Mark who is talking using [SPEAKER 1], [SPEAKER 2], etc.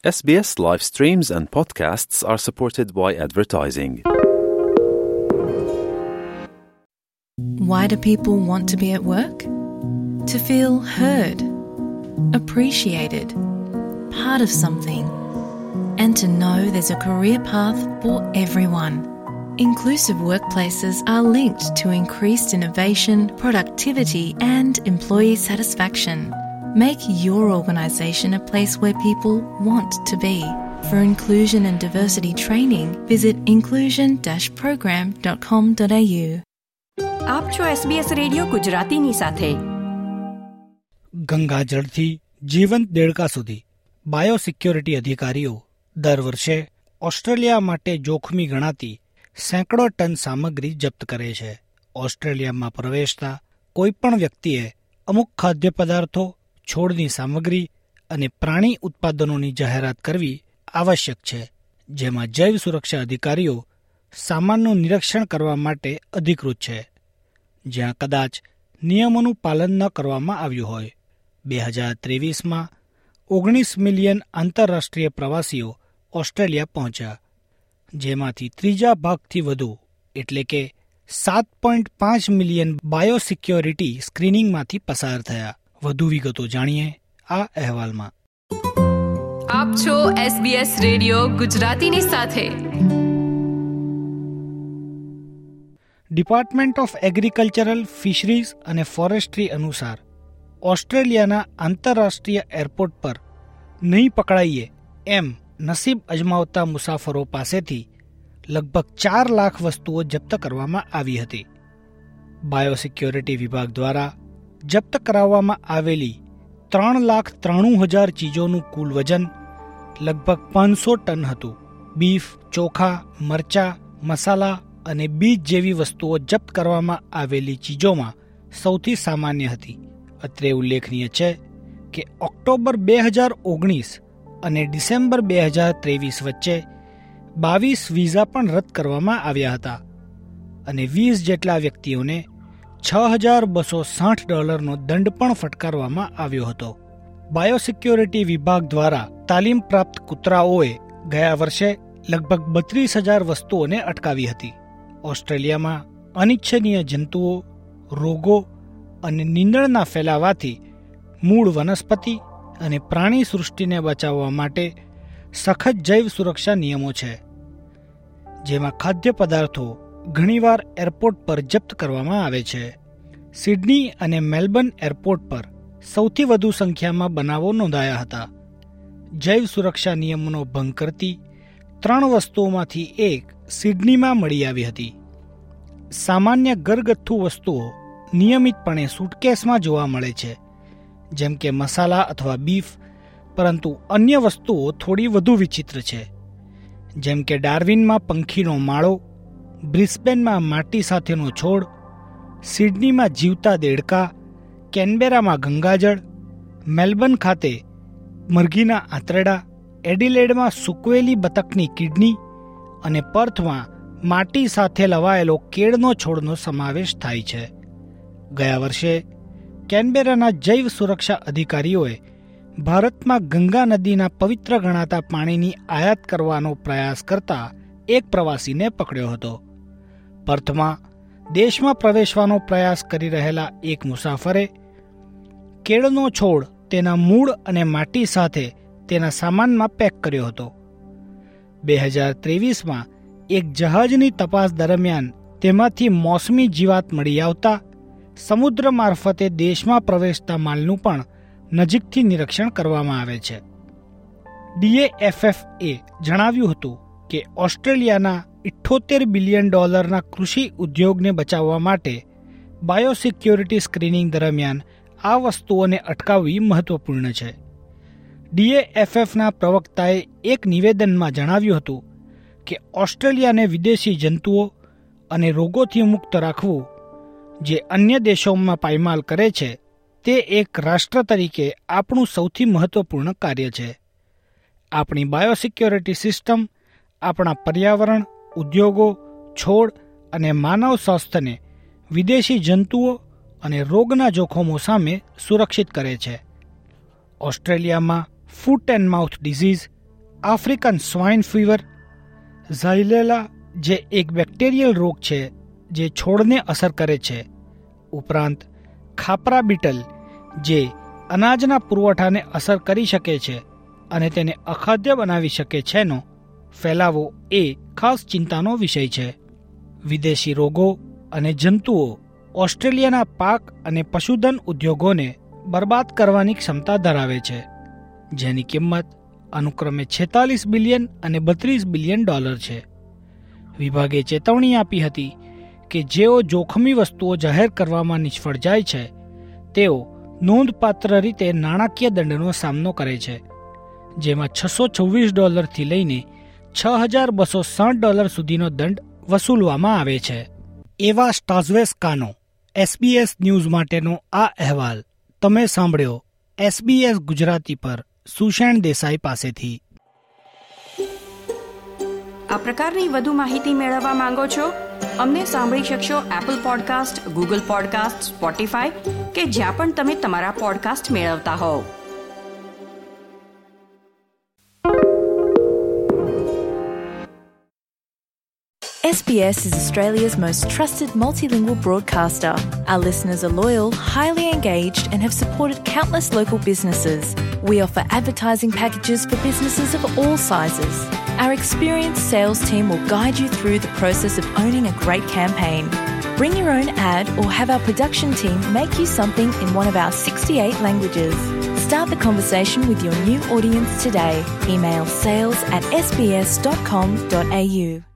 [SPEAKER 1] SBS live streams and podcasts are supported by advertising.
[SPEAKER 2] Why do people want to be at work? To feel heard, appreciated, part of something, and to know there's a career path for everyone. Inclusive workplaces are linked to increased innovation, productivity, and employee satisfaction. Make your organisation a place where people want to be. For inclusion and diversity training, visit inclusion-program.com.au.
[SPEAKER 3] આપ છો SBS radio ગુજરાતીની સાથે.
[SPEAKER 4] ગંગાજળથી જીવંત દેડકા સુધી biosecurity અધિકારીઓ દર વર્ષે ઓસ્ટ્રેલિયા માટે જોખમી ગણાતી સેંકડો ટન સામગ્રી જપ્ત કરે છે. ઓસ્ટ્રેલિયામાં પ્રવેશતા કોઈપણ વ્યક્તિએ અમુક ખાદ્ય પદાર્થો, છોડની સામગ્રી અને પ્રાણી ઉત્પાદનોની જાહેરાત કરવી આવશ્યક છે, જેમાં જૈવ સુરક્ષા અધિકારીઓ સામાનનું નિરીક્ષણ કરવા માટે અધિકૃત છે. જ્યાં કદાચ નિયમોનું પાલન ન કરવામાં આવ્યું હોય. 2023માં 19 મિલિયન આંતરરાષ્ટ્રીય પ્રવાસીઓ ઓસ્ટ્રેલિયા પહોંચ્યા, જેમાંથી ત્રીજા ભાગથી વધુ એટલે કે 7.5 મિલિયન બાયોસિક્યોરિટી સ્ક્રીનિંગમાંથી પસાર થયા. વધુ વિગતો જાણીએ આ અહેવાલમાં.
[SPEAKER 5] આપ છો SBS રેડિયો ગુજરાતીની સાથે.
[SPEAKER 4] ડિપાર્ટમેન્ટ ઓફ એગ્રીકલ્ચરલ, ફિશરીઝ અને ફોરેસ્ટ્રી અનુસાર ઓસ્ટ્રેલિયાના આંતરરાષ્ટ્રીય એરપોર્ટ પર નહીં પકડાઈએ એમ નસીબ અજમાવતા મુસાફરો પાસેથી લગભગ 4 લાખ વસ્તુઓ જપ્ત કરવામાં આવી હતી. બાયોસિક્યોરિટી વિભાગ દ્વારા જપ્ત કરાવવામાં આવેલી 3,93,000 ચીજોનું કુલ વજન લગભગ 500 ટન હતું. બીફ, ચોખા, મરચાં, મસાલા અને બીજ જેવી વસ્તુઓ જપ્ત કરવામાં આવેલી ચીજોમાં સૌથી સામાન્ય હતી. અત્રે ઉલ્લેખનીય છે કે ઓક્ટોબર 2019 અને ડિસેમ્બર 2023 વચ્ચે 22 વિઝા પણ રદ કરવામાં આવ્યા હતા અને 20 જેટલા વ્યક્તિઓને $6,260 દંડ પણ ફટકારવામાં આવ્યો હતો. બાયોસિક્યોરિટી વિભાગ દ્વારા તાલીમ પ્રાપ્ત કૂતરાઓએ ગયા વર્ષે લગભગ 32,000 વસ્તુઓને અટકાવી હતી. ઓસ્ટ્રેલિયામાં અનિચ્છનીય જંતુઓ, રોગો અને નીંદણના ફેલાવાથી મૂળ વનસ્પતિ અને પ્રાણી સૃષ્ટિને બચાવવા માટે સખત જૈવ સુરક્ષા નિયમો છે, જેમાં ખાદ્ય પદાર્થો ઘણીવાર એરપોર્ટ પર જપ્ત કરવામાં આવે છે. સિડની અને મેલબર્ન એરપોર્ટ પર સૌથી વધુ સંખ્યામાં બનાવો નોંધાયા હતા. જૈવ સુરક્ષા નિયમોનો ભંગ કરતી 3 વસ્તુઓમાંથી એક સિડનીમાં મળી આવી હતી. સામાન્ય ઘરગથ્થુ વસ્તુઓ નિયમિતપણે સુટકેસમાં જોવા મળે છે, જેમ કે મસાલા અથવા બીફ, પરંતુ અન્ય વસ્તુઓ થોડી વધુ વિચિત્ર છે, જેમ કે ડાર્વિનમાં પંખીનો માળો, બ્રિસ્બેનમાં માટી સાથેનો છોડ, સિડનીમાં જીવતા દેડકા, કેનબેરામાં ગંગાજળ, મેલબર્ન ખાતે મરઘીના આંતરડા, એડિલેડમાં સૂકવેલી બતકની કિડની અને પર્થમાં માટી સાથે લવાયેલો કેળનો છોડનો સમાવેશ થાય છે. ગયા વર્ષે કેનબેરાના જૈવ સુરક્ષા અધિકારીઓએ ભારતમાં ગંગા નદીના પવિત્ર ગણાતા પાણીની આયાત કરવાનો પ્રયાસ કરતા એક પ્રવાસીને પકડ્યો હતો. પર્થમાં દેશમાં પ્રવેશવાનો પ્રયાસ કરી રહેલા એક મુસાફરે કેળનો છોડ તેના મૂળ અને માટી સાથે તેના સામાનમાં પેક કર્યો હતો. 2023માં એક જહાજની તપાસ દરમિયાન તેમાંથી મોસમી જીવાત મળી આવતા સમુદ્ર મારફતે દેશમાં પ્રવેશતા માલનું પણ નજીકથી નિરીક્ષણ કરવામાં આવે છે. DAFFએ જણાવ્યું હતું કે ઓસ્ટ્રેલિયાના $78 બિલિયન કૃષિ ઉદ્યોગને બચાવવા માટે બાયોસિક્યોરિટી સ્ક્રીનિંગ દરમિયાન આ વસ્તુઓને અટકાવવી મહત્વપૂર્ણ છે. DAFFના પ્રવક્તાએ એક નિવેદનમાં જણાવ્યું હતું કે ઓસ્ટ્રેલિયાને વિદેશી જંતુઓ અને રોગોથી મુક્ત રાખવું, જે અન્ય દેશોમાં પાયમાલ કરે છે, તે એક રાષ્ટ્ર તરીકે આપણું સૌથી મહત્વપૂર્ણ કાર્ય છે. આપણી બાયોસિક્યોરિટી સિસ્ટમ આપણા પર્યાવરણ, ઉદ્યોગો, છોડ અને માનવ સ્વાસ્થ્યને વિદેશી જંતુઓ અને રોગના જોખમો સામે સુરક્ષિત કરે છે. ઓસ્ટ્રેલિયામાં foot and mouth disease African swine fever, Xylella જે એક બેક્ટેરિયલ રોગ છે જે છોડને અસર કરે છે, ઉપરાંત ખાપરા બીટલ જે અનાજના પુરવઠાને અસર કરી શકે છે અને તેને અખાદ્ય બનાવી શકે છેનો ફેલાવો એ ખાસ ચિંતાનો વિષય છે. વિદેશી રોગો અને જંતુઓ ઓસ્ટ્રેલિયાના પાક અને પશુધન ઉદ્યોગોને બરબાદ કરવાની ક્ષમતા ધરાવે છે, જેની કિંમત અનુક્રમે $46 બિલિયન અને $32 બિલિયન છે. વિભાગે ચેતવણી આપી હતી કે જેઓ જોખમી વસ્તુઓ જાહેર કરવામાં નિષ્ફળ જાય છે તેઓ નોંધપાત્ર રીતે નાણાકીય દંડનો સામનો કરે છે, જેમાં $626 થી લઈને $6,260 સુધીનો દંડ વસૂલવામાં આવે છે. એવા સ્ટાઝવેસ્કાનો SBS ન્યૂઝ માટેનો આ અહેવાલ તમે સાંભળ્યો SBS ગુજરાતી પર સુષેણ દેસાઈ પાસેથી.
[SPEAKER 3] આ પ્રકારની વધુ માહિતી મેળવવા માંગો છો? અમને સાંભળી શકશો Apple podcast, Google podcast, Spotify કે જ્યાં પણ તમે તમારા પોડકાસ્ટ મેળવતા હોવ.
[SPEAKER 2] SBS is Australia's most trusted multilingual broadcaster. Our listeners are loyal, highly engaged and have supported countless local businesses. We offer advertising packages for businesses of all sizes. Our experienced sales team will guide you through the process of owning a great campaign. Bring your own ad or have our production team make you something in one of our 68 languages. Start the conversation with your new audience today. Email sales@sbs.com.au.